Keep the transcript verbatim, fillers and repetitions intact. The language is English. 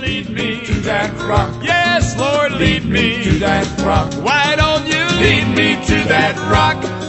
lead me to that rock. Yes, Lord, lead me to that rock. Why don't you lead me to that rock?